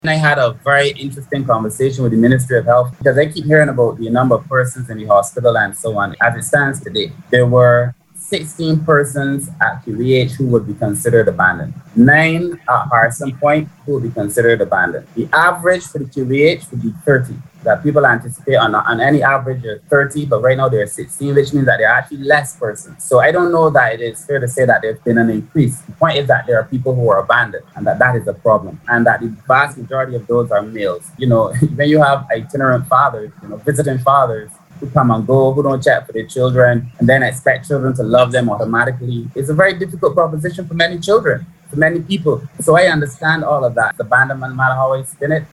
I had a very interesting conversation with the Ministry of Health because I keep hearing about the number of persons in the hospital and so on. As it stands today, there were 16 persons at QEH who would be considered abandoned, 9 at Harrison Point who would be considered abandoned. The average for the QEH would be 30. That people anticipate on any average of 30, but right now there are 16, which means that there are actually less persons. So I don't know that it is fair to say that there's been an increase. The point is that there are people who are abandoned and that is a problem. And that the vast majority of those are males. When you have itinerant fathers, visiting fathers, who come and go, who don't check for their children, and then expect children to love them automatically. It's a very difficult proposition for many children, for many people. So I understand all of that. Abandonment, no matter how I spin it,